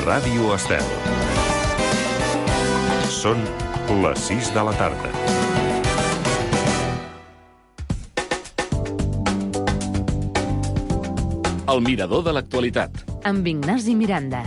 Ràdio Estel. Són les 6 de la tarda. El mirador de l'actualitat. Amb Ignasi Miranda.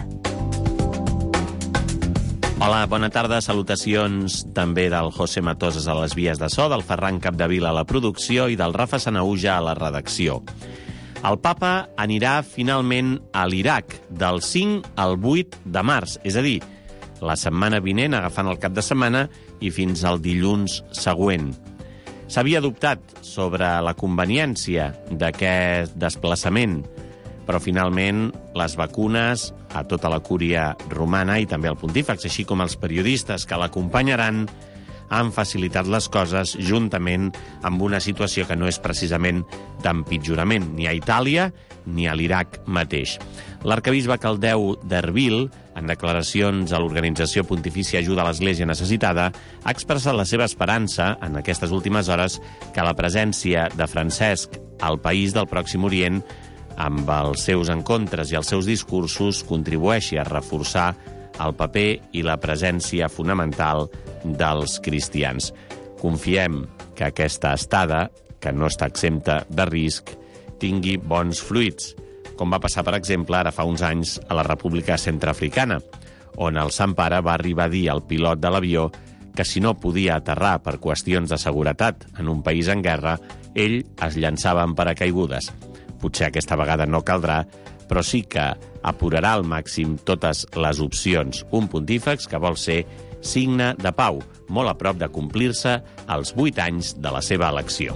Hola, bona tarda. Salutacions també del José Matoses a les vies de so, del Ferran Capdevila a la producció i del Rafa Sanauja a la redacció. El papa anirà finalment a l'Iraq del 5 al 8 de març, és a dir, la setmana vinent, agafant el cap de setmana, i fins al dilluns següent. S'havia dubtat sobre la conveniència d'aquest desplaçament, però finalment les vacunes a tota la cúria romana i també al pontífex, així com els periodistes que l'acompanyaran, han facilitat les coses juntament amb una situació que no és precisament d'empitjorament, ni a Itàlia ni a l'Iraq mateix. L'arcabisbe Caldeu d'Erbil, en declaracions a l'Organització Pontifícia Ajuda a l'Església Necessitada, ha expressat la seva esperança, en aquestes últimes hores, que la presència de Francesc al país del Pròxim Orient, amb els seus encontres i els seus discursos, contribueixi a reforçar el paper i la presència fonamental dels cristians. Confiem que aquesta estada, que no està exempta de risc, tingui bons fruits, com va passar, per exemple, ara fa uns anys a la República Centreafricana, on el Sant Pare va arribar a dir al pilot de l'avió que si no podia aterrar per qüestions de seguretat en un país en guerra, ell es llançava en paracaigudes. Potser aquesta vegada no caldrà, però sí que apurarà al màxim totes les opcions. Un pontífex que vol ser signe de pau, molt a prop de complir-se els 8 anys de la seva elecció.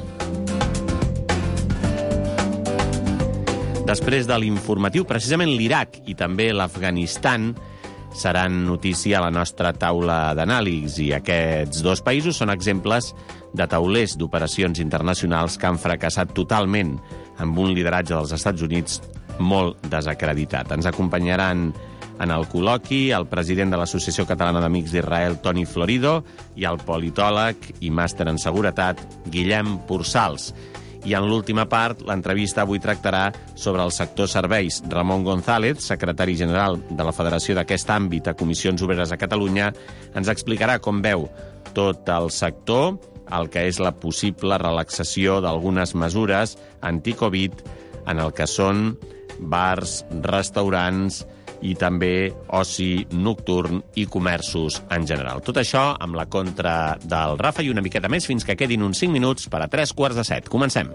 Després de l'informatiu, precisament l'Iraq i també l'Afganistan seran notícia a la nostra taula d'anàlisis, i aquests dos països són exemples de taulers d'operacions internacionals que han fracassat totalment amb un lideratge dels Estats Units molt desacreditat. Ens acompanyaran en el col·loqui el president de l'Associació Catalana d'Amics d'Israel, Toni Florido, i el politòleg i màster en seguretat, Guillem Pursals. I en l'última part, l'entrevista avui tractarà sobre el sector serveis. Ramon González, secretari general de la Federació d'aquest àmbit a Comissions Obreres a Catalunya, ens explicarà com veu tot el sector, el que és la possible relaxació d'algunes mesures anti-Covid en el que són bars, restaurants i també oci nocturn i comerços en general. Tot això amb la contra del Rafa i una miqueta més fins que quedin uns 5 minuts per a 6:45. Comencem.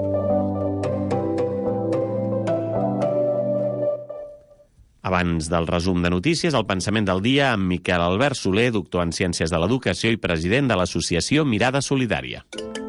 Abans del resum de notícies, el pensament del dia amb Miquel Albert Soler, doctor en Ciències de l'Educació i president de l'associació Mirada Solidària.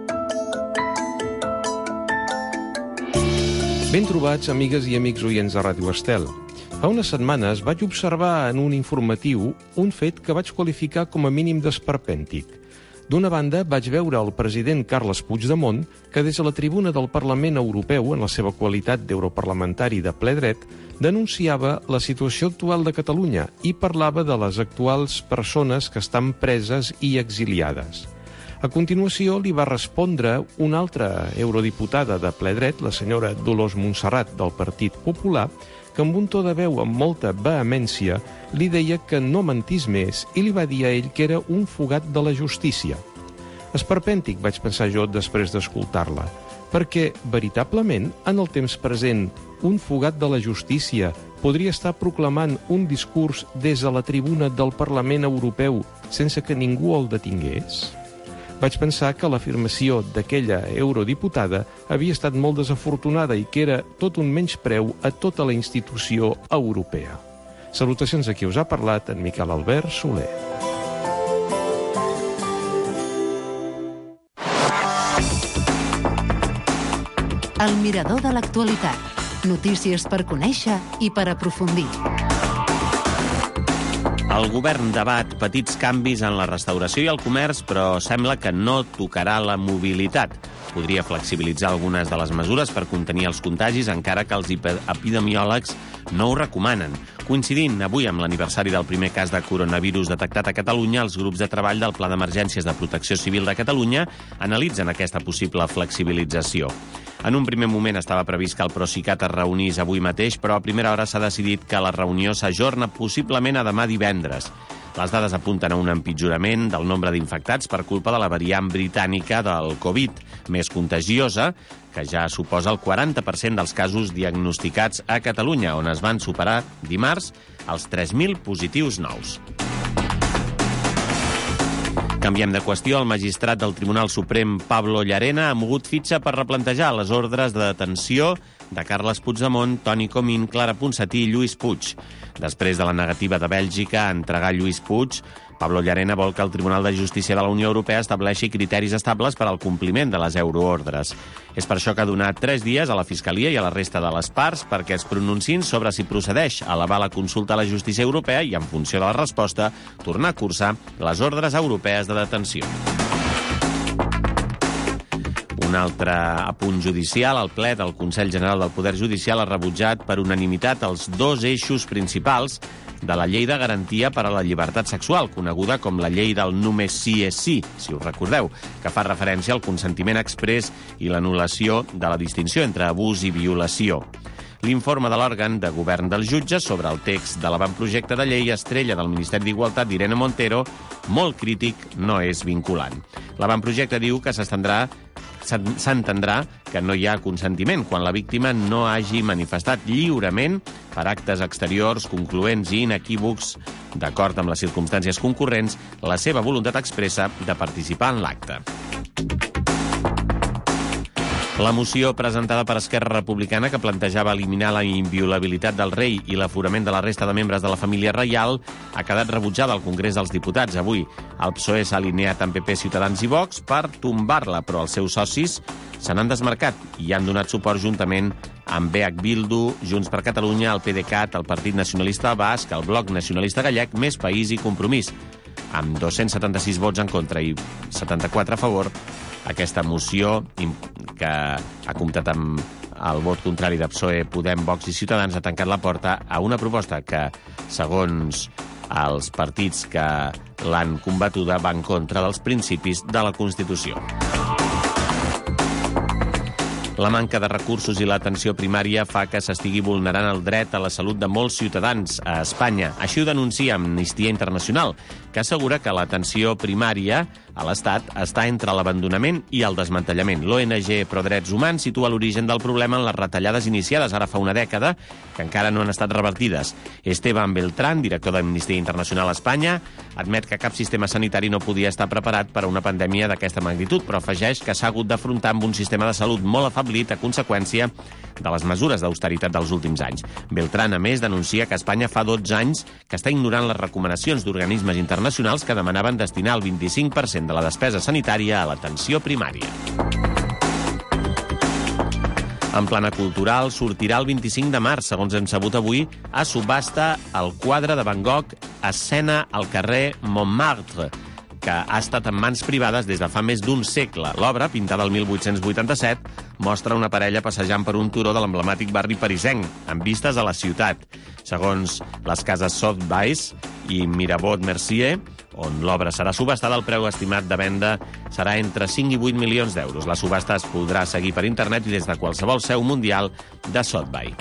Ben trobats, amigues i amics oients de Ràdio Estel. Fa unes setmanes vaig observar en un informatiu un fet que vaig qualificar com a mínim d'esperpèntic. D'una banda, vaig veure el president Carles Puigdemont, que des de la tribuna del Parlament Europeu, en la seva qualitat d'europarlamentari de ple dret, denunciava la situació actual de Catalunya i parlava de les actuals persones que estan preses i exiliades. A continuació, li va respondre una altra eurodiputada de ple dret, la senyora Dolors Montserrat, del Partit Popular, que amb un to de veu amb molta vehemència li deia que no mentís més i li va dir a ell que era un fugat de la justícia. Esperpèntic, vaig pensar jo després d'escoltar-la, perquè, veritablement, en el temps present, un fugat de la justícia podria estar proclamant un discurs des de la tribuna del Parlament Europeu sense que ningú el detingués? Vaig pensar que l'afirmació d'aquella eurodiputada havia estat molt desafortunada i que era tot un menyspreu a tota la institució europea. Salutacions a qui us ha parlat, en Miquel Albert Soler. El mirador de l'actualitat. Notícies per conèixer i per aprofundir. El govern debat petits canvis en la restauració i el comerç, però sembla que no tocarà la mobilitat. Podria flexibilitzar algunes de les mesures per contenir els contagis, encara que els epidemiòlegs no ho recomanen. Coincidint avui amb l'aniversari del primer cas de coronavirus detectat a Catalunya, els grups de treball del Pla d'Emergències de Protecció Civil de Catalunya analitzen aquesta possible flexibilització. En un primer moment estava previst que el Procicat es reunís avui mateix, però a primera hora s'ha decidit que la reunió s'ajorna possiblement a demà divendres. Les dades apunten a un empitjorament del nombre d'infectats per culpa de la variant britànica del Covid, més contagiosa, que ja suposa el 40% dels casos diagnosticats a Catalunya, on es van superar dimarts els 3.000 positius nous. Canviem de qüestió. El magistrat del Tribunal Suprem, Pablo Llarena, ha mogut fitxa per replantejar les ordres de detenció de Carles Puigdemont, Toni Comín, Clara Ponsatí i Lluís Puig. Després de la negativa de Bèlgica a entregar Lluís Puig, Pablo Llarena vol que el Tribunal de Justícia de la Unió Europea estableixi criteris estables per al compliment de les euroordres. És per això que ha donat 3 dies a la Fiscalia i a la resta de les parts perquè es pronunciïn sobre si procedeix a elevar la consulta a la justícia europea i, en funció de la resposta, tornar a cursar les ordres europees de detenció. Un altre apunt judicial. El ple del Consell General del Poder Judicial ha rebutjat per unanimitat els 2 eixos principals de la Llei de Garantia per a la Llibertat Sexual, coneguda com la Llei del Només sí és sí, si us recordeu, que fa referència al consentiment exprés i l'anul·lació de la distinció entre abús i violació. L'informe de l'òrgan de govern dels jutges sobre el text de l'avantprojecte de llei estrella del Ministeri d'Igualtat d'Irene Montero, molt crític, no és vinculant. L'avantprojecte diu que s'entendrà que no hi ha consentiment quan la víctima no hagi manifestat lliurement per actes exteriors concloents i inequívocs, d'acord amb les circumstàncies concurrents, la seva voluntat expressa de participar en l'acte. La moció presentada per Esquerra Republicana, que plantejava eliminar la inviolabilitat del rei i l'aforament de la resta de membres de la família reial, ha quedat rebutjada al Congrés dels Diputats. Avui el PSOE s'ha alineat amb PP, Ciutadans i Vox per tombar-la, però els seus socis se n'han desmarcat i han donat suport juntament amb BH Bildu, Junts per Catalunya, el PDeCAT, el Partit Nacionalista Basc, el Bloc Nacionalista Gallec, Més País i Compromís. Amb 276 vots en contra i 74 a favor, aquesta moció, que ha comptat amb el vot contrari de PSOE, Podem, Vox i Ciutadans, ha tancat la porta a una proposta que, segons els partits que l'han combatuda, va en contra dels principis de la Constitució. La manca de recursos i l'atenció primària fa que s'estigui vulnerant el dret a la salut de molts ciutadans a Espanya. Així ho denuncia Amnistia Internacional, que assegura que l'atenció primària a l'Estat està entre l'abandonament i el desmantellament. L'ONG Prodrets Humans situa l'origen del problema en les retallades iniciades ara fa una dècada, que encara no han estat revertides. Esteban Beltrán, director d'Amnistia Internacional a Espanya, admet que cap sistema sanitari no podia estar preparat per a una pandèmia d'aquesta magnitud, però afegeix que s'ha hagut d'afrontar amb un sistema de salut molt afeblit a conseqüència de les mesures d'austeritat dels últims anys. Beltrán, a més, denuncia que Espanya fa 12 anys que està ignorant les recomanacions d'organismes internacionals que demanaven destinar el 25% de la despesa sanitària a l'atenció primària. En plana cultural, sortirà el 25 de març, segons hem sabut avui, a subhasta el quadre de Van Gogh Escena al carrer Montmartre, que ha estat en mans privades des de fa més d'un segle. L'obra, pintada el 1887, mostra una parella passejant per un turó de l'emblemàtic barri parisenc, amb vistes a la ciutat. Segons les cases Sotheby's i Mirabeau Mercier, on l'obra serà subhastada, el preu estimat de venda serà entre 5 i 8 milions d'euros. La subhasta es podrà seguir per internet i des de qualsevol seu mundial de Sotheby's.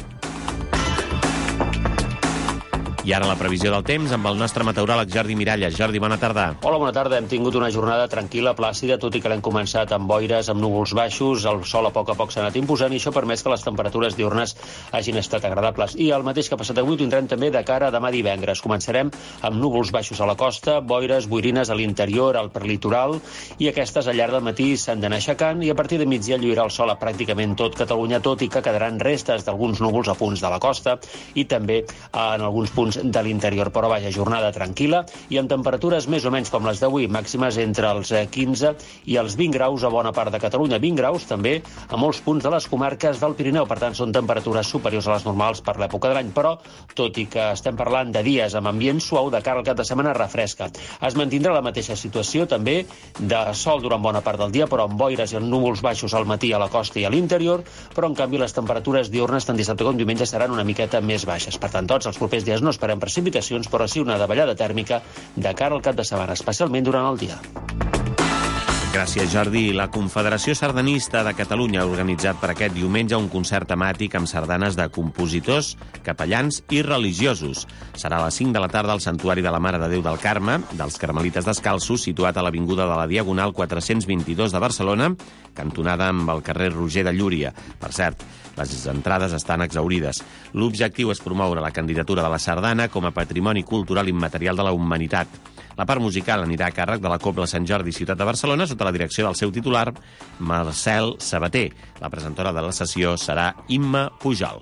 I ara la previsió del temps amb el nostre meteoròleg Jordi Miralles. Jordi, bona tarda. Hola, bona tarda. Hem tingut una jornada tranquil·la, plàcida, tot i que l'hem començat amb boires, amb núvols baixos, el sol a poc s'ha anat imposant i això ha permès que les temperatures diurnes hagin estat agradables. I el mateix que ha passat avui ho tindrem també de cara a demà divendres. Començarem amb núvols baixos a la costa, boires, boirines a l'interior, al perlitoral, i aquestes al llarg del matí s'han d'anar aixecant i a partir de migdia lluirà el sol a pràcticament tot Catalunya, tot i que quedaran restes d'alguns núvols a punts de la costa i també en alguns punts regions de l'interior. Però vaja, jornada tranquil·la i amb temperatures més o menys com les d'avui, màximes entre els 15 i els 20 graus a bona part de Catalunya. 20 graus també a molts punts de les comarques del Pirineu. Per tant, són temperatures superiors a les normals per l'època de l'any, però tot i que estem parlant de dies amb ambient suau, de cara al cap de setmana refresca. Es mantindrà la mateixa situació també de sol durant bona part del dia, però amb boires i núvols baixos al matí a la costa i a l'interior, però en canvi les temperatures diürnes tant dissabte com diumenge seran una miqueta més baixes. Per tant, tots els propers dies no esperem precipitacions, però sí una davallada tèrmica de cara al cap de setmana, especialment durant el dia. Gràcies, Jordi. La Confederació Sardanista de Catalunya ha organitzat per aquest diumenge un concert temàtic amb sardanes de compositors, capellans i religiosos. Serà a les 5 de la tarda al Santuari de la Mare de Déu del Carme, dels Carmelites Descalços, situat a l'Avinguda de la Diagonal 422 de Barcelona, cantonada amb el carrer Roger de Llúria. Per cert, les entrades estan exhaurides. L'objectiu és promoure la candidatura de la sardana com a patrimoni cultural immaterial de la humanitat. La part musical anirà a càrrec de la Cobla Sant Jordi Ciutat de Barcelona sota la direcció del seu titular, Marcel Sabater. La presentadora de la sessió serà Imma Pujol.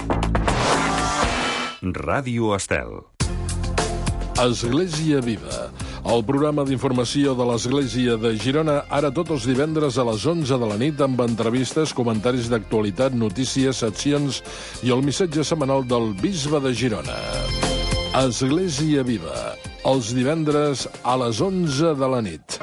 Ràdio Estel. Església Viva, el programa d'informació de l'Església de Girona, ara tots els divendres a les 11 de la nit amb entrevistes, comentaris d'actualitat, notícies, seccions i el missatge setmanal del Bisbe de Girona. Església Viva, els divendres a les 11 de la nit.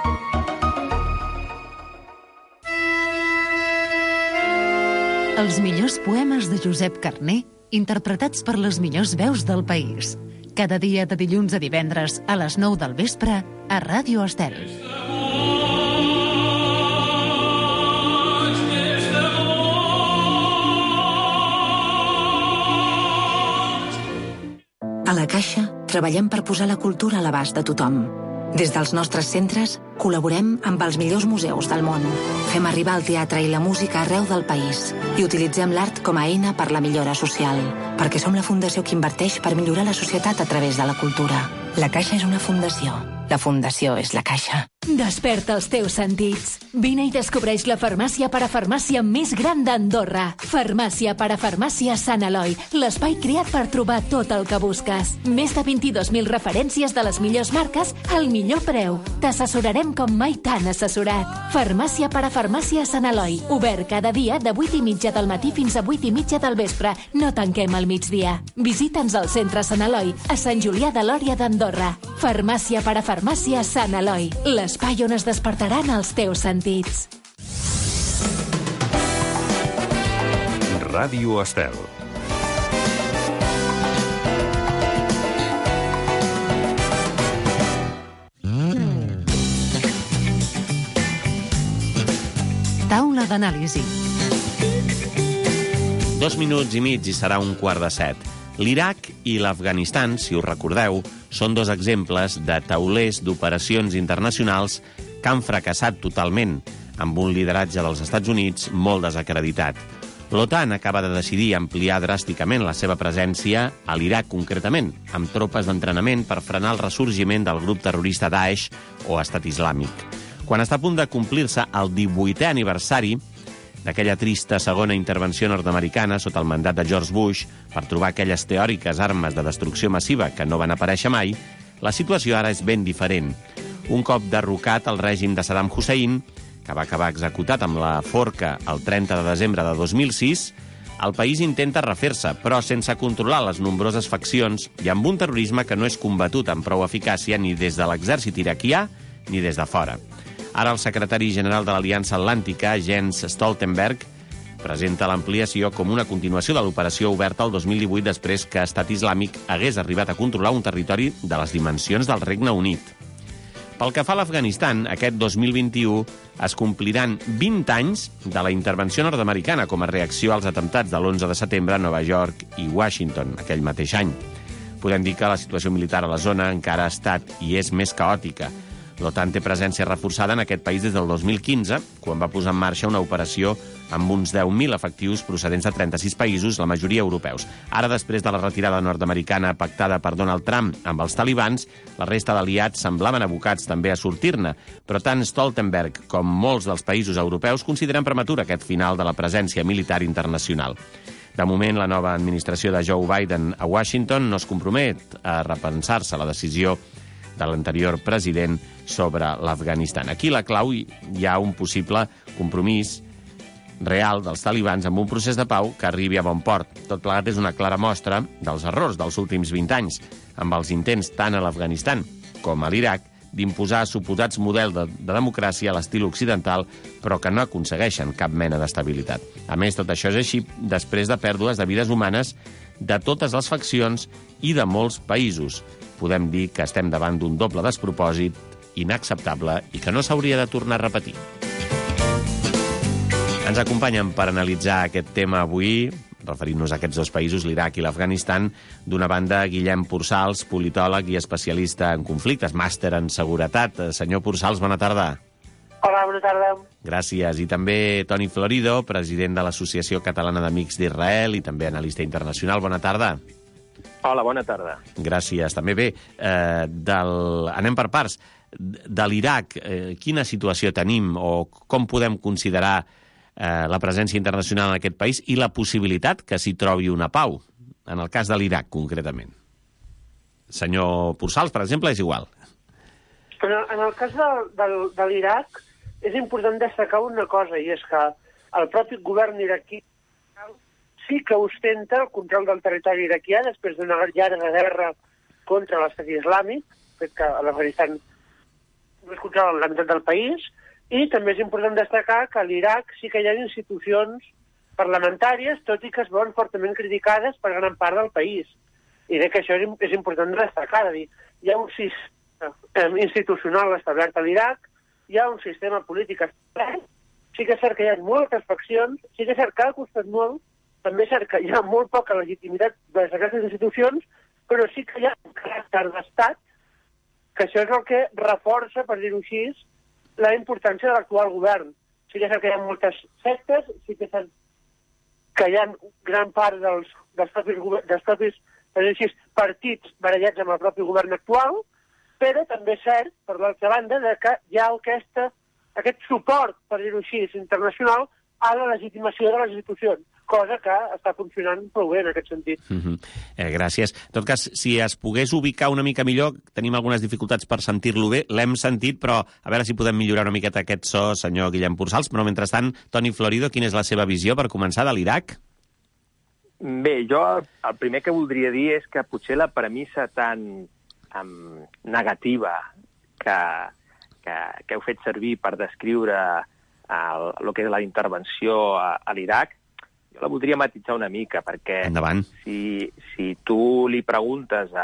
Els millors poemes de Josep Carner, interpretats per les millors veus del país. Cada dia de dilluns a divendres a les 9 del vespre a Ràdio Estel. A la Caixa treballem per posar la cultura a l'abast de tothom. Des dels nostres centres col·laborem amb els millors museus del món. Fem arribar el teatre i la música arreu del país i utilitzem l'art com a eina per la millora social, perquè som la fundació que inverteix per millorar la societat a través de la cultura. La Caixa és una fundació. La fundació és la Caixa. Desperta els teus sentits. Vine i descobreix la farmàcia parafarmàcia més gran d'Andorra. Farmàcia parafarmàcia Sant Eloi, l'espai creat per trobar tot el que busques. Més de 22.000 referències de les millors marques al millor preu. T'assessorarem com mai t'han assessorat. Farmàcia parafarmàcia Sant Eloi, obert cada dia de 8:30 del matí fins a 8:30 del vespre. No tanquem al migdia. Visita'ns al centre Sant Eloi, a Sant Julià de Lòria d'Andorra. Farmàcia parafarmàcia Sant Eloi, l'espai on es despertaran els teus sentits. Ràdio Estel. Taula d'anàlisi. 2 minuts i mig i serà 1:15. L'Iraq i l'Afganistan, si us recordeu, són dos exemples de taulers d'operacions internacionals que han fracassat totalment, amb un lideratge dels Estats Units molt desacreditat. L'OTAN acaba de decidir ampliar dràsticament la seva presència a l'Iraq concretament, amb tropes d'entrenament per frenar el ressorgiment del grup terrorista Daesh o Estat Islàmic. Quan està a punt de complir-se el 18è aniversari d'aquella trista segona intervenció nord-americana sota el mandat de George Bush per trobar aquelles teòriques armes de destrucció massiva que no van aparèixer mai, la situació ara és ben diferent. Un cop derrocat el règim de Saddam Hussein, que va acabar executat amb la forca el 30 de desembre de 2006, el país intenta refer-se, però sense controlar les nombroses faccions i amb un terrorisme que no és combatut amb prou eficàcia ni des de l'exèrcit iraquià ni des de fora. Ara el secretari general de l'Aliança Atlàntica, Jens Stoltenberg, presenta l'ampliació com una continuació de l'operació oberta el 2018 després que Estat Islàmic hagués arribat a controlar un territori de les dimensions del Regne Unit. Pel que fa a l'Afganistan, aquest 2021 es compliran 20 anys de la intervenció nord-americana com a reacció als atemptats de l'11 de setembre a Nova York i Washington, aquell mateix any. Podem dir que la situació militar a la zona encara ha estat i és més caòtica. L'OTAN té presència reforçada en aquest país des del 2015, quan va posar en marxa una operació amb uns 10.000 efectius procedents de 36 països, la majoria europeus. Ara, després de la retirada nord-americana pactada per Donald Trump amb els talibans, la resta d'aliats semblaven abocats també a sortir-ne, però tant Stoltenberg com molts dels països europeus consideren prematur aquest final de la presència militar internacional. De moment, la nova administració de Joe Biden a Washington no es compromet a repensar-se la decisió de l'anterior president sobre l'Afganistan. Aquí la clau hi ha un possible compromís real dels talibans amb un procés de pau que arribi a bon port. Tot plegat és una clara mostra dels errors dels últims 20 anys, amb els intents tant a l'Afganistan com a l'Iraq d'imposar suposats models de democràcia a l'estil occidental, però que no aconsegueixen cap mena d'estabilitat. A més, tot això és així després de pèrdues de vides humanes de totes les faccions i de molts països. Podem dir que estem davant d'un doble despropòsit inacceptable i que no s'hauria de tornar a repetir. Ens acompanyen per analitzar aquest tema avui, referint-nos a aquests dos països, l'Iraq i l'Afganistan. D'una banda, Guillem Pursals, politòleg i especialista en conflictes, màster en seguretat. Senyor Pursals, bona tarda. Hola, bona tarda. Gràcies. I també Toni Florido, president de l'Associació Catalana d'Amics d'Israel i també analista internacional. Bona tarda. Hola, bona tarda. Gràcies. També bé, anem per parts. De l'Iraq, quina situació tenim o com podem considerar la presència internacional en aquest país i la possibilitat que s'hi trobi una pau, en el cas de l'Iraq, concretament? Senyor Pursals, per exemple, és igual. En el cas de l'Iraq és important destacar una cosa, i és que el propi govern iraquí sí que ostenta el control del territori iraquià després d'una llarga guerra contra l'estat islàmic, fet que l'Afganistan no es controla la meitat del país. I també és important destacar que a l'Iraq sí que hi ha institucions parlamentàries, tot i que es veuen fortament criticades per gran part del país. I crec que això és important destacar. Hi ha un sistema institucional establert a l'Iraq, hi ha un sistema polític establert, sí que és cert que hi ha moltes faccions, sí que és cert que ha costat molt, també és cert que hi ha molt poca legitimitat d'aquestes institucions, però sí que hi ha un caràcter d'estat, que això és el que reforça, per dir-ho així, la importància de l'actual govern. Sí que és cert que hi ha moltes sectes, sí que és cert que hi ha gran part dels propis partits barallats amb el propi govern actual, però també és cert, per l'altra banda, que hi ha aquest suport, per dir-ho així, internacional a la legitimació de les institucions, cosa que està funcionant prou bé en aquest sentit. Gràcies. En tot cas, si es pogués ubicar una mica millor, tenim algunes dificultats per sentir-lo bé, l'hem sentit, però a veure si podem millorar una miqueta aquest so, senyor Guillem Pursals. Però, mentrestant, Toni Florido, quina és la seva visió per començar de l'Iraq? Bé, jo el primer que voldria dir és que potser la premissa tan negativa que heu fet servir per descriure el que és la intervenció a l'Iraq, jo la voldria matitzar una mica, perquè si tu li preguntes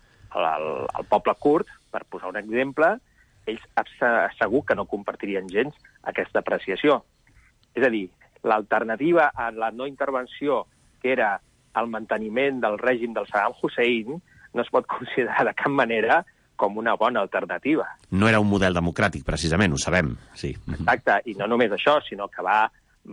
al poble kurd, per posar un exemple, ells segur que no compartirien gens aquesta apreciació. És a dir, l'alternativa a la no intervenció, que era el manteniment del règim del Saddam Hussein, no es pot considerar de cap manera com una bona alternativa. No era un model democràtic, precisament, ho sabem. Sí. Exacte, i no només això, sinó que va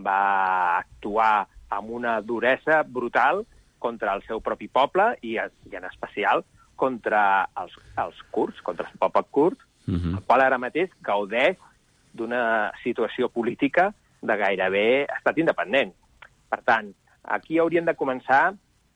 actuar amb una duresa brutal contra el seu propi poble i en especial contra els kurds, contra el poble kurd, el qual ara mateix gaudeix d'una situació política de gairebé estat independent. Per tant, aquí hauríem de començar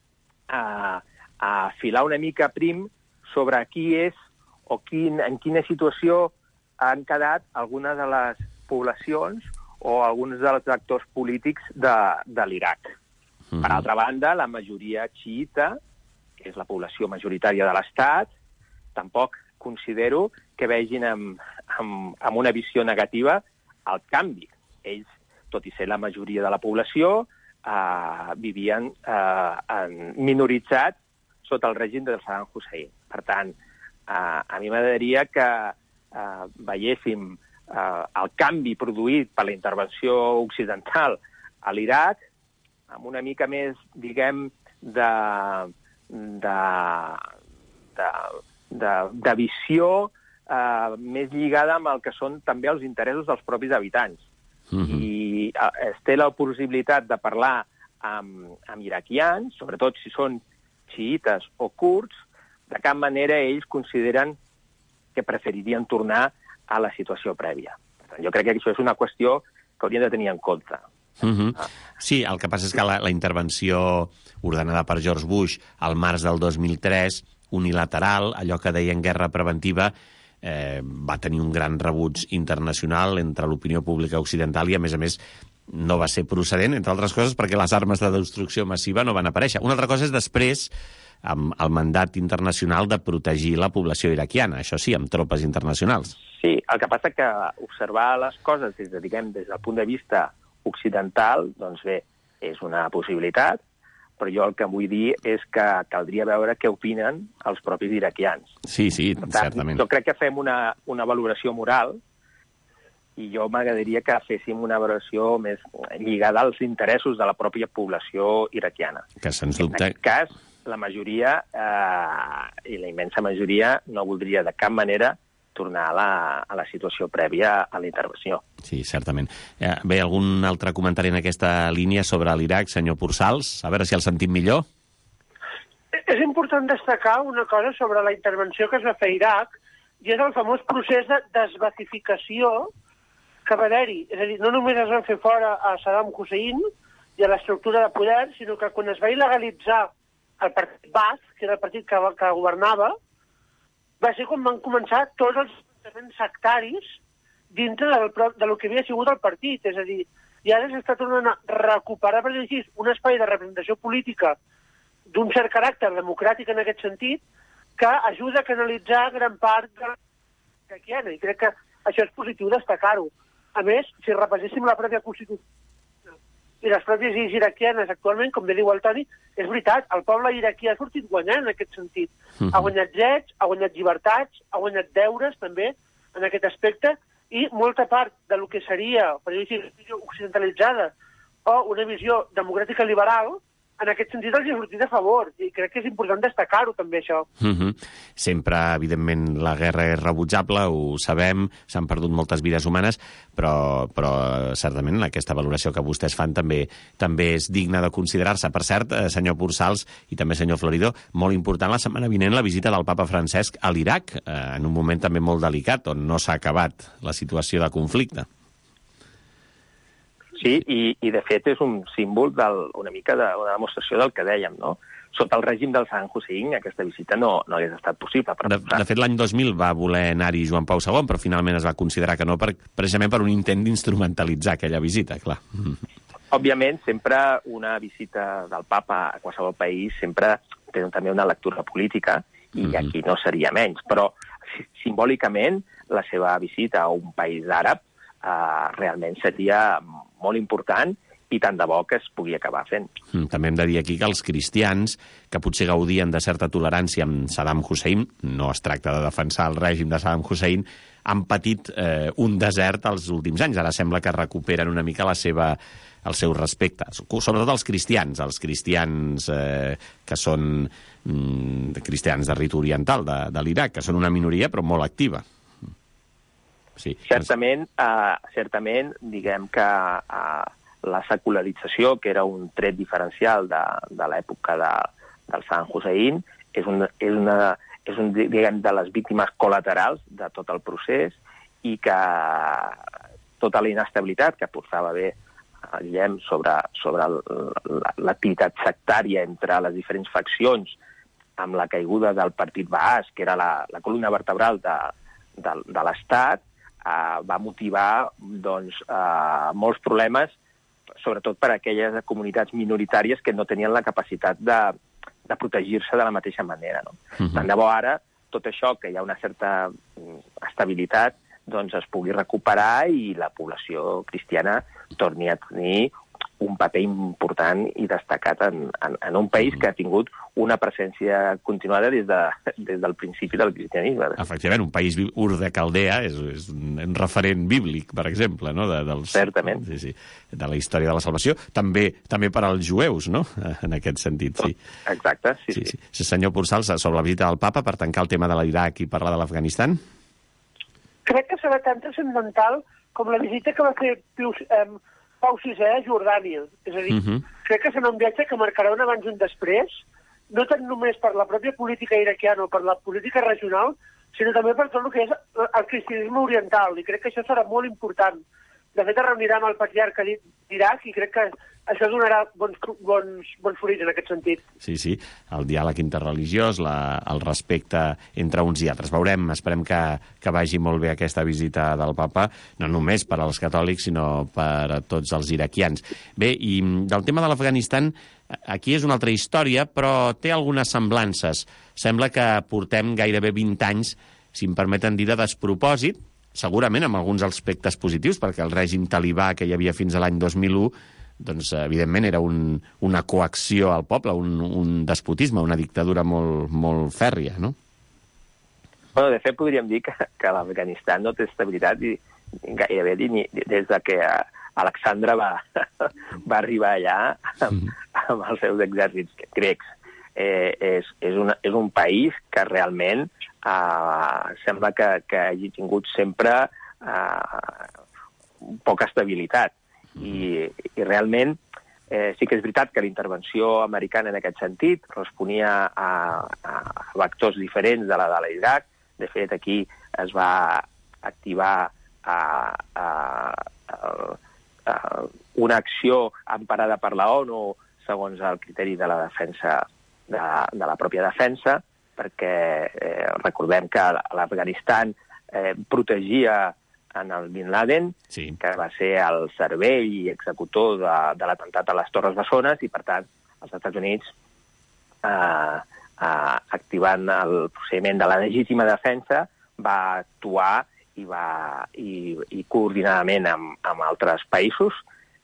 a filar una mica prim sobre qui és o en quina situació han quedat algunes de les poblacions o alguns dels actors polítics de l'Iraq. Per altra banda, la majoria xiita, que és la població majoritària de l'Estat, tampoc considero que vegin amb una visió negativa el canvi. Ells, tot i ser la majoria de la població, vivien minoritzats sota el règim del Saddam Hussein. Per tant, a mi m'agradaria que veiéssim el canvi produït per la intervenció occidental a l'Iraq amb una mica més, diguem, de visió més lligada amb el que són també els interessos dels propis habitants. I es té la possibilitat de parlar amb iraquians, sobretot si són xiites o kurds, de cap manera ells consideren que preferirien tornar a la situació prèvia. Per tant, jo crec que això és una qüestió que hauríem de tenir en compte. Sí, el que passa és que la intervenció ordenada per George Bush al març del 2003, unilateral, allò que deien guerra preventiva, va tenir un gran rebuig internacional entre l'opinió pública occidental i, a més, no va ser procedent, entre altres coses, perquè les armes de destrucció massiva no van aparèixer. Una altra cosa és després, amb el mandat internacional de protegir la població iraquiana, això sí, amb tropes internacionals. Sí, el que passa que observar les coses des del punt de vista occidental, doncs bé, és una possibilitat, però jo el que vull dir és que caldria veure què opinen els propis iraquians. Sí, certament. Jo crec que fem una valoració moral i jo m'agradaria que féssim una valoració més lligada als interessos de la pròpia població iraquiana. Que sens dubte... En aquest cas, la majoria, i la immensa majoria, no voldria de cap manera tornar a la situació prèvia a la intervenció. Sí, certament. Bé, algun altre comentari en aquesta línia sobre l'Iraq, senyor Pursals? A veure si el sentim millor. És important destacar una cosa sobre la intervenció que es va fer a Iraq, i és el famós procés de desbatificació que va haver-hi. És a dir, no només es van fer fora a Saddam Hussein i a l'estructura de poder, sinó que quan es va il·legalitzar el partit Baath, que era el partit que governava, va ser quan van començar tots els comportaments sectaris dintre del que havia sigut el partit. És a dir, i ara s'està tornant a recuperar, per dir així, un espai de representació política d'un cert caràcter democràtic en aquest sentit, que ajuda a canalitzar gran part de la iraquiana. I crec que això és positiu destacar-ho. A més, si repasséssim la pròpia Constitució i les pròpies lleis iraquianes actualment, com bé diu el Toni, és veritat, el poble iraquí ha sortit guanyant en aquest sentit. Ha guanyat drets, ha guanyat llibertats, ha guanyat deures també en aquest aspecte, i molta part del que seria, per dir-ho així, una visió occidentalitzada o una visió democràtica liberal, en aquest sentit els ha sortit a favor, i crec que és important destacar-ho també, això. Sempre, evidentment, la guerra és rebutjable, ho sabem, s'han perdut moltes vides humanes, però certament aquesta valoració que vostès fan també és digna de considerar-se. Per cert, senyor Pursals i també senyor Florido, molt important la setmana vinent la visita del papa Francesc a l'Iraq, en un moment també molt delicat, on no s'ha acabat la situació de conflicte. Sí, i de fet és un símbol una mica una demostració del que dèiem, no? Sota el règim del Saddam Hussein aquesta visita no hagués estat possible. De fet, l'any 2000 va voler anar-hi Joan Pau II, però finalment es va considerar que no, precisament per un intent d'instrumentalitzar aquella visita, clar. Òbviament, sempre una visita del papa a qualsevol país sempre té també una lectura política, i aquí no seria menys, però simbòlicament la seva visita a un país àrab realment seria molt important i tant de bo que es pugui acabar fent. També hem de dir aquí que els cristians, que potser gaudien de certa tolerància amb Saddam Hussein, no es tracta de defensar el règim de Saddam Hussein, han patit un desert els últims anys. Ara sembla que recuperen una mica el seu respecte. Sobretot els cristians que són cristians de rit oriental de l'Iraq, que són una minoria però molt activa. Sí. Certament, diguem que la secularització, que era un tret diferencial de l'època del Saddam Hussein, és diguem, de les víctimes col·laterals de tot el procés, i que tota la inestabilitat que portava bé Guillem sobre l'activitat sectària entre les diferents faccions, amb la caiguda del partit Baas, que era la columna vertebral de l'Estat, va motivar molts problemes, sobretot per a aquelles comunitats minoritàries que no tenien la capacitat de protegir-se de la mateixa manera. No? Tant de bo ara, tot això, que hi ha una certa estabilitat, doncs es pugui recuperar i la població cristiana torni a tenir un paper important i destacat en un país que ha tingut una presència continuada des del principi del cristianisme. Efectivament, un país Ur de Caldea és un referent bíblic, per exemple, no? Certament. Sí, de la història de la salvació. També per als jueus, no? En aquest sentit, sí. Exacte, sí. Senyor Pursals, sobre la visita del papa, per tancar el tema de l'Iraq i parlar de l'Afganistan? Crec que serà tan transcendental com la visita que va fer Pau VI a Jordània. És a dir, crec que serà un viatge que marcarà un abans i un després, no tant només per la pròpia política iraquiana o per la política regional, sinó també per tot el que és el cristianisme oriental. I crec que això serà molt important, De fet, es reunirà amb el patriarca d'Iraq i crec que això donarà bons fruits en aquest sentit. Sí, el diàleg interreligiós, el respecte entre uns i altres. Veurem, esperem que vagi molt bé aquesta visita del papa, no només per als catòlics, sinó per a tots els iraquians. Bé, i del tema de l'Afganistan, aquí és una altra història, però té algunes semblances. Sembla que portem gairebé 20 anys, si em permeten dir, de despropòsit, segurament amb alguns aspectes positius, perquè el règim talibà que hi havia fins a l'any 2001, doncs, evidentment, era una coacció al poble, un despotisme, una dictadura molt, molt fèrria, no? Bueno, de fet, podríem dir que l'Afganistan no té estabilitat gairebé des de que Alexandre va arribar allà amb els seus exèrcits grecs. És un país que realment sembla que hagi tingut sempre poca estabilitat. I realment sí que és veritat que la intervenció americana en aquest sentit responia a vectors diferents de la de l'Iraq. De fet, aquí es va activar una acció emparada per la ONU segons el criteri de la defensa de la pròpia defensa, perquè recordem que l'Afganistan protegia en el Bin Laden, que va ser el cervell i executor de l'atemptat a les Torres Bessones, i per tant els Estats Units, activant el procediment de la legítima defensa, va actuar i coordinadament amb altres països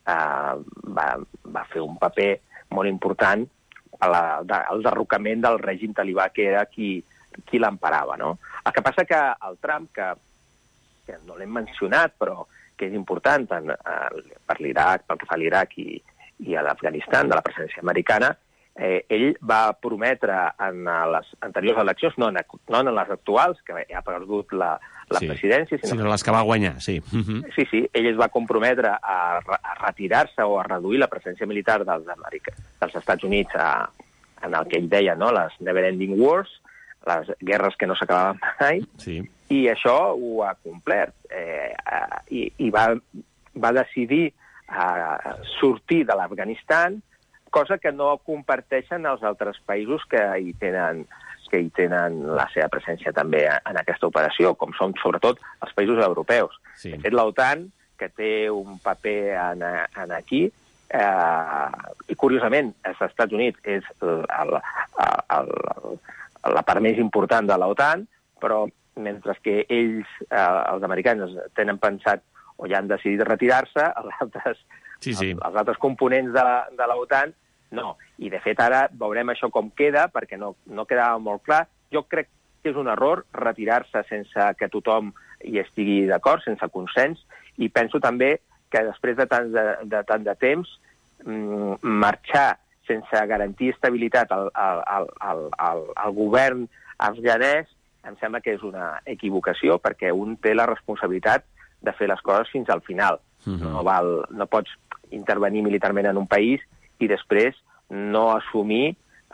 va fer un paper molt important al derrocament del règim talibà, que era qui l'emparava, no? El que passa que el Trump, que no l'hem mencionat, però que és important per l'Iraq, pel que fa a l'Iraq i a l'Afganistan, de la presència americana, ell va prometre en les anteriors eleccions, no en les actuals, que ja ha perdut la presidència, sinó les que va guanyar, sí. Sí, ell es va comprometre a retirar-se o a reduir la presència militar dels Estats Units en el que ell deia, no?, les never-ending wars, les guerres que no s'acabaven mai, i això ho ha complert. I va decidir sortir de l'Afganistan, cosa que no comparteixen els altres països que hi tenen la seva presència també en aquesta operació, com són sobretot els països europeus. De fet, l'OTAN, que té un paper aquí, i curiosament, els Estats Units és la part més important de l'OTAN, però mentre que ells, els americans, tenen pensat o ja han decidit retirar-se, els altres components de l'OTAN no. I, de fet, ara veurem això com queda, perquè no quedava molt clar. Jo crec que és un error retirar-se sense que tothom hi estigui d'acord, sense consens, i penso també que després de tant de temps, marxar sense garantir estabilitat al govern afganès, em sembla que és una equivocació, perquè un té la responsabilitat de fer les coses fins al final. No pots intervenir militarment en un país i després no assumir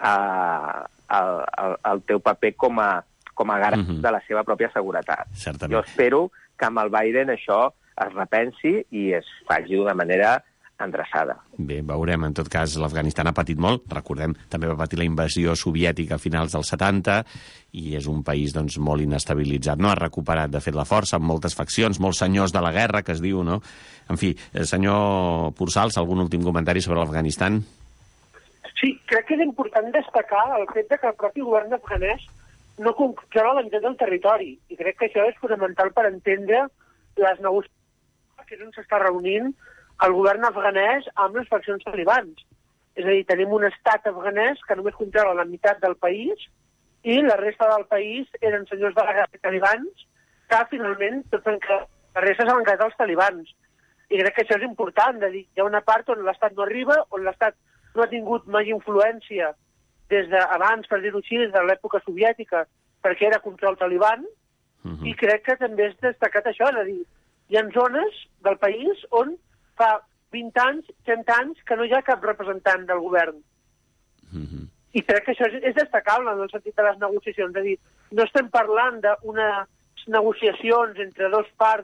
el teu paper com a garant de la seva pròpia seguretat. Jo espero que amb el Biden això es repensi i es faci d'una manera endreçada. Bé, veurem. En tot cas, l'Afganistan ha patit molt. Recordem, també va patir la invasió soviètica a finals dels 70 i és un país doncs, molt inestabilitzat. No ha recuperat, de fet, la força, amb moltes faccions, molts senyors de la guerra, que es diu, no? En fi, senyor Pursals, algun últim comentari sobre l'Afganistan? Sí, crec que és important destacar el fet que el propi govern afganès no controla la meitat del territori. I crec que això és fonamental per entendre les negociacions que és on s'està reunint el govern afganès amb les faccions talibans. És a dir, tenim un estat afganès que només controla la meitat del país i la resta del país eren senyors de la guerra talibans que finalment la resta s'han quedat els talibans. I crec que això és important, de dir, hi ha una part on l'Estat no arriba, on l'Estat no ha tingut mai influència des d'abans, per dir-ho així, des de l'època soviètica, perquè era control taliban, i crec que també és destacat això, és a dir, hi ha zones del país on fa 20 anys, 30 anys, que no hi ha cap representant del govern. I crec que això és destacable en el sentit de les negociacions. És a dir, no estem parlant d'unes negociacions entre dos parts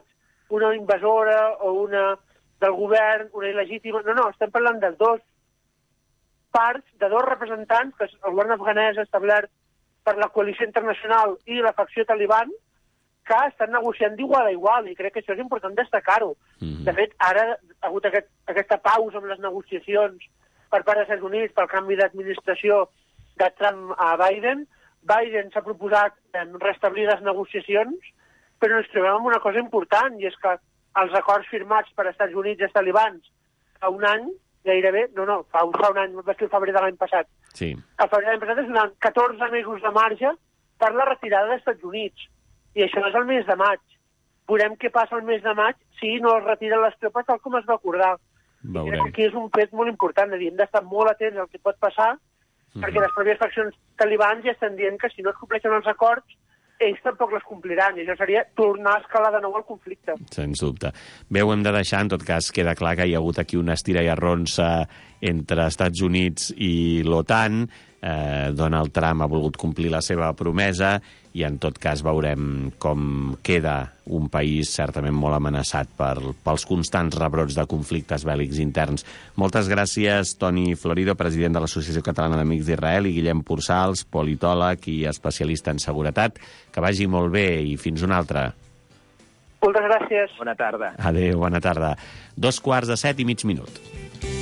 una invasora o una del govern, una il·legítima. No, estem parlant de dos parts, de dos representants, que el govern afganès ha establert per la coalició internacional i la facció taliban, que estan negociant d'igual a igual, i crec que això és important destacar-ho. De fet, ara ha hagut aquesta pausa amb les negociacions per part dels Estats Units pel canvi d'administració de Trump a Biden. Biden s'ha proposat restablir les negociacions, però ens trobem amb una cosa important, i és que els acords firmats per Estats Units i els talibans fa un any, gairebé, fa un any, va ser el febrer de l'any passat. Sí. El febrer de l'any passat es donen 14 mesos de marge per la retirada dels Estats Units. I això és el mes de maig. Veurem què passa el mes de maig si no es retiren les tropes tal com es va acordar. Veurem. Aquí és un fet molt important, és a dir, hem d'estar molt atents al que pot passar, perquè les pròpies faccions talibans ja estan dient que si no es compleixen els acords, ells tampoc les compliran, i això seria tornar a escalar de nou el conflicte. Sens dubte. Bé, ho hem de deixar, en tot cas queda clar que hi ha hagut aquí una estira i arronsa entre Estats Units i l'OTAN. Donald Trump ha volgut complir la seva promesa i en tot cas veurem com queda un país certament molt amenaçat pels constants rebrots de conflictes bèl·lics interns. Moltes gràcies, Toni Florido, president de l'Associació Catalana d'Amics d'Israel, i Guillem Pursals, politòleg i especialista en seguretat. Que vagi molt bé i fins una altra. Moltes gràcies. Bona tarda. Adéu, bona tarda. 6:45.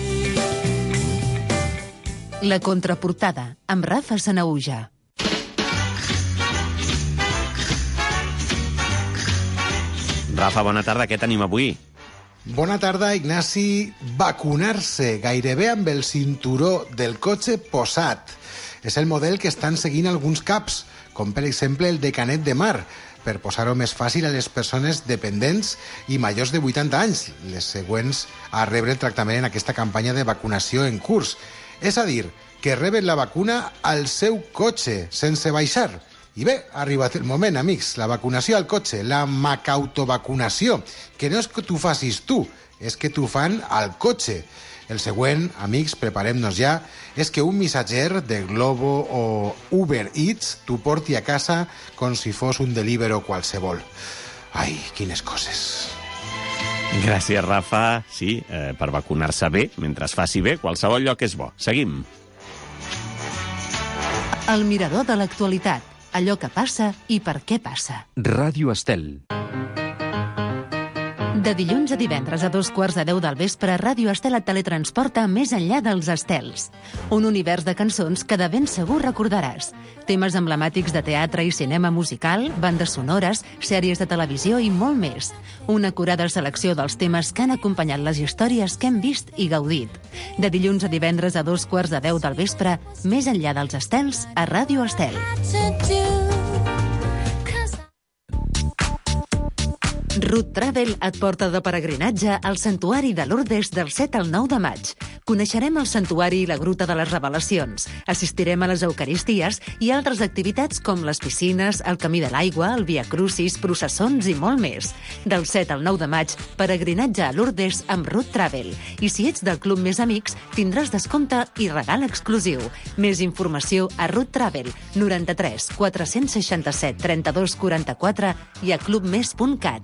La contraportada, amb Rafa Sanahuja. Rafa, bona tarda. Què tenim avui? Bona tarda, Ignasi. Vacunar-se gairebé amb el cinturó del cotxe posat. És el model que estan seguint alguns CAPs, com per exemple el de Canet de Mar, per posar-ho més fàcil a les persones dependents i majors de 80 anys, les següents a rebre el tractament en aquesta campanya de vacunació en curs. És a dir, que reben la vacuna al seu cotxe, sense baixar. I bé, ha arribat el moment, amics, la vacunació al cotxe, la macautovacunació, que no és que t'ho facis tu, és que t'ho fan al cotxe. El següent, amics, preparem-nos ja, és que un missatger de Globo o Uber Eats t'ho porti a casa com si fos un Deliveroo qualsevol. Ai, quines coses. Gràcies, Rafa. Sí, per vacunar-se bé, mentre es faci bé, qualsevol lloc és bo. Seguim. El mirador de l'actualitat. Allò que passa i per què passa. Ràdio Estel. De dilluns a divendres a 2:15 del vespre, Ràdio Estel et teletransporta més enllà dels estels. Un univers de cançons que de ben segur recordaràs. Temes emblemàtics de teatre i cinema musical, bandes sonores, sèries de televisió i molt més. Una acurada selecció dels temes que han acompanyat les històries que hem vist i gaudit. De dilluns a divendres a 2:15 del vespre, més enllà dels estels, a Ràdio Estel. Root Travel et porta de peregrinatge al Santuari de Lourdes del 7 al 9 de maig. Coneixerem el santuari i la Gruta de les Revelacions. Assistirem a les Eucaristies i altres activitats com les piscines, el Camí de l'Aigua, el Via Crucis, processons i molt més. Del 7 al 9 de maig, peregrinatge a Lourdes amb Root Travel. I si ets del Club Més Amics, tindràs descompte i regal exclusiu. Més informació a Root Travel, 93 467 32 44 i a clubmes.cat.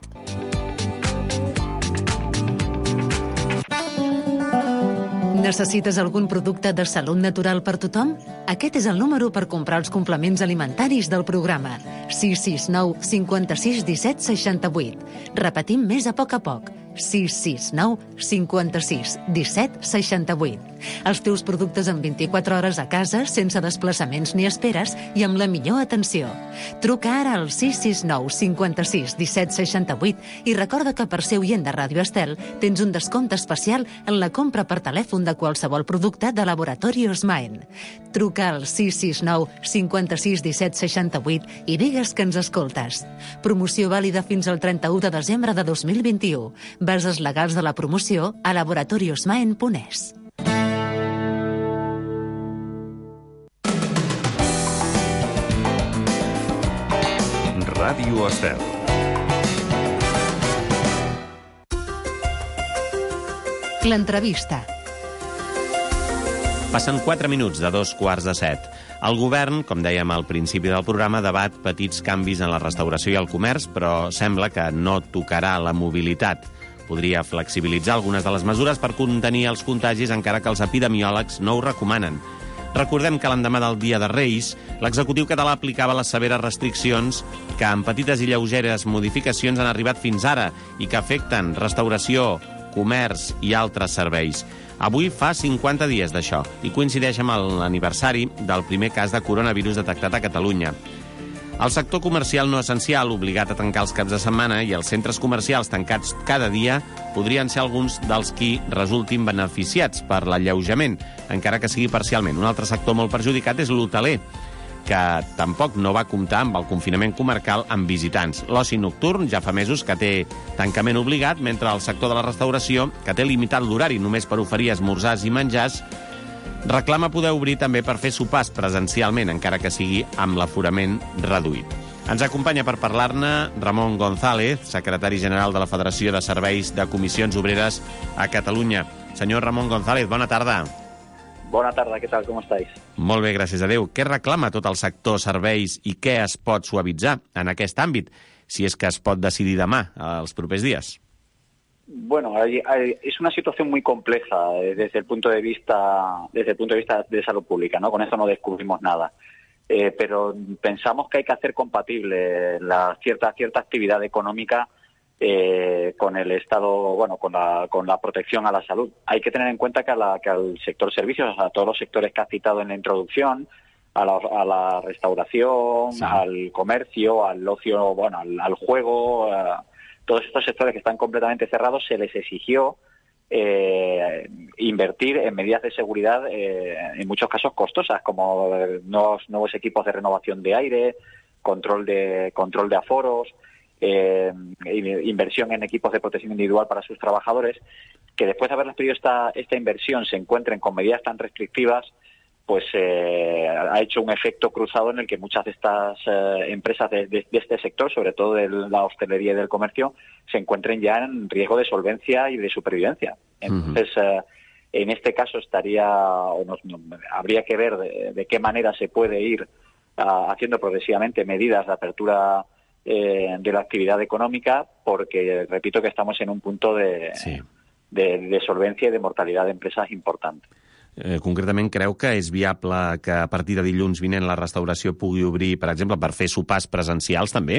Necessites algun producte de salut natural per tothom? Aquest és el número per comprar els complements alimentaris del programa. 669 56 17 68. Repetim més a poc. 669 56 17 68. Els teus productes en 24 hores a casa, sense desplaçaments ni esperes i amb la millor atenció. Truca ara al 669 56 17 68 i recorda que per ser oient de Ràdio Estel tens un descompte especial en la compra per telèfon de qualsevol producte de Laboratori Osmaen. Truca al 669 56 17 68 i digues que ens escoltes. Promoció vàlida fins al 31 de desembre de 2021. Bases legals de la promoció a laboratoriosmaen.es. Ràdio Estel. L'entrevista. Passen 4 minuts de 2:15. El govern, com dèiem al principi del programa, debat petits canvis en la restauració i el comerç, però sembla que no tocarà la mobilitat. Podria flexibilitzar algunes de les mesures per contenir els contagis, encara que els epidemiòlegs no ho recomanen. Recordem que l'endemà del Dia de Reis, l'executiu català aplicava les severes restriccions que, amb petites i lleugeres modificacions, han arribat fins ara i que afecten restauració, comerç i altres serveis. Avui fa 50 dies d'això i coincideix amb l'aniversari del primer cas de coronavirus detectat a Catalunya. El sector comercial no essencial, obligat a tancar els caps de setmana, i els centres comercials tancats cada dia podrien ser alguns dels qui resultin beneficiats per l'alleujament, encara que sigui parcialment. Un altre sector molt perjudicat és l'hoteler, que tampoc no va comptar amb el confinament comarcal amb visitants. L'oci nocturn ja fa mesos que té tancament obligat, mentre el sector de la restauració, que té limitat l'horari només per oferir esmorzars i menjars, reclama poder obrir també per fer sopars presencialment, encara que sigui amb l'aforament reduït. Ens acompanya per parlar-ne Ramon González, secretari general de la Federació de Serveis de Comissions Obreres a Catalunya. Senyor Ramon González, bona tarda. Bona tarda, què tal, com estáis? Molt bé, gràcies a Déu. Què reclama tot el sector serveis i què es pot suavitzar en aquest àmbit, si és que es pot decidir demà, els propers dies? Bueno, es una situación muy compleja desde el punto de vista de salud pública, ¿no? Con esto no descubrimos nada. Pero pensamos que hay que hacer compatible cierta actividad económica con el Estado, bueno, con la protección a la salud. Hay que tener en cuenta que al sector servicios, a todos los sectores que has citado en la introducción, a la restauración, sí, al comercio, al ocio, bueno, al juego, todos estos sectores que están completamente cerrados, se les exigió invertir en medidas de seguridad, en muchos casos costosas, como nuevos equipos de renovación de aire, control de aforos, inversión en equipos de protección individual para sus trabajadores, que después de haberles pedido esta inversión se encuentren con medidas tan restrictivas, pues ha hecho un efecto cruzado en el que muchas de estas empresas de este sector, sobre todo de la hostelería y del comercio, se encuentren ya en riesgo de solvencia y de supervivencia. Entonces, en este caso habría que ver de qué manera se puede ir haciendo progresivamente medidas de apertura de la actividad económica, porque repito que estamos en un punto de solvencia y de mortalidad de empresas importante. Concretament, creu que és viable que a partir de dilluns vinent la restauració pugui obrir, per exemple, per fer sopars presencials també?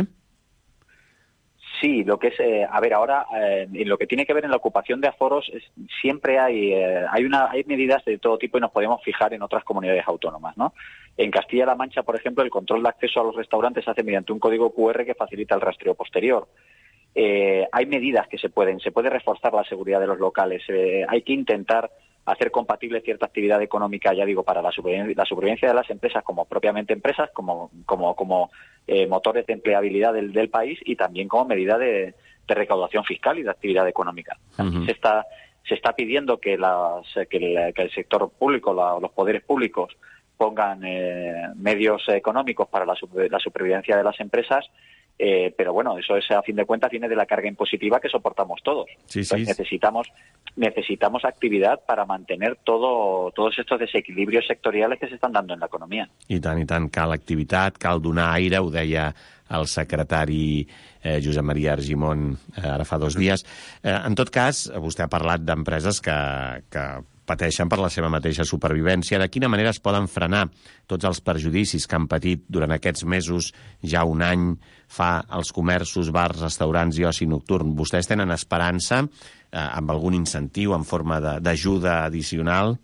Sí, lo que es, ahora en lo que tiene que ver en la ocupación de aforos siempre hay medidas de todo tipo y nos podemos fijar en otras comunidades autónomas, ¿no? En Castilla-La Mancha, por ejemplo, el control de acceso a los restaurantes se hace mediante un código QR que facilita el rastreo posterior. Hay medidas que se puede reforzar la seguridad de los locales, hay que intentar hacer compatible cierta actividad económica, ya digo, para la supervivencia de las empresas como propiamente empresas, como motores de empleabilidad del país y también como medida de recaudación fiscal y de actividad económica. Uh-huh. Se está pidiendo que el sector público, los poderes públicos, pongan medios económicos para la supervivencia de las empresas, pero bueno, eso a fin de cuentas viene de la carga impositiva que soportamos todos. Sí, sí. Necesitamos actividad para mantener todos estos desequilibrios sectoriales que se están dando en la economía. I tant, cal activitat, cal donar aire, ho deia el secretari Josep Maria Argimon ara fa 2 dies. En tot cas, vostè ha parlat d'empreses que pateixen per la seva mateixa supervivència. De quina manera es poden frenar tots els perjudicis que han patit durant aquests mesos, ja un any, fa els comerços, bars, restaurants i oci nocturn? Vostès tenen esperança amb algun incentiu en forma d'ajuda addicional?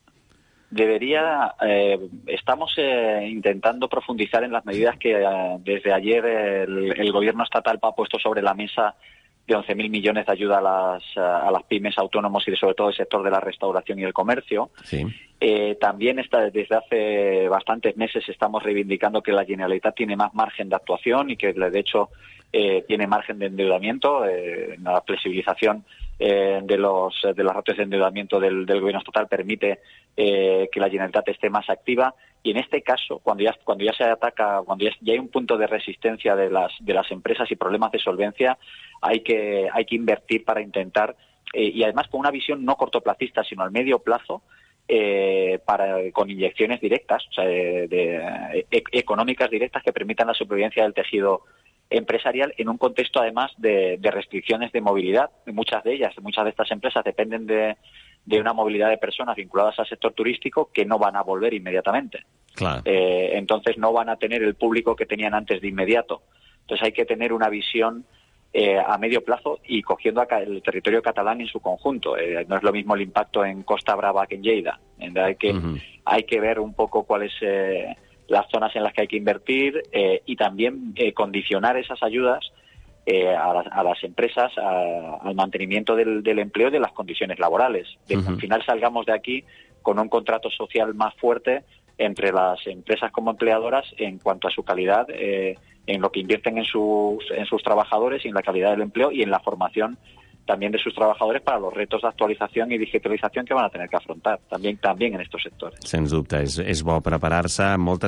Estamos intentando profundizar en las medidas que desde ayer el gobierno estatal ha puesto sobre la mesa, de 11.000 millones de ayuda a las pymes, autónomos y sobre todo el sector de la restauración y el comercio. Sí. También desde hace bastantes meses estamos reivindicando que la Generalitat tiene más margen de actuación y que de hecho tiene margen de endeudamiento. La flexibilización de las ratios de endeudamiento del gobierno estatal permite que la Generalitat esté más activa. Y en este caso, cuando ya hay un punto de resistencia de las empresas y problemas de solvencia, hay que invertir para intentar, y además con una visión no cortoplacista, sino al medio plazo, con inyecciones directas, o sea, económicas directas que permitan la supervivencia del tejido empresarial en un contexto además de restricciones de movilidad. Muchas de estas empresas dependen de una movilidad de personas vinculadas al sector turístico que no van a volver inmediatamente. Claro. Entonces no van a tener el público que tenían antes de inmediato. Entonces hay que tener una visión a medio plazo y cogiendo el territorio catalán en su conjunto. No es lo mismo el impacto en Costa Brava que en Lleida. Hay que ver un poco cuáles las zonas en las que hay que invertir y también condicionar esas ayudas a las empresas al mantenimiento del empleo y de las condiciones laborales. Que al final salgamos de aquí con un contrato social más fuerte entre las empresas como empleadoras en cuanto a su calidad, en lo que invierten en sus trabajadores y en la calidad del empleo y en la formación también de sus trabajadores para los retos de actualitzación y digitalización que van a tener que afrontar también en estos sectores. Sens dubte, és bo preparar-se. Moltes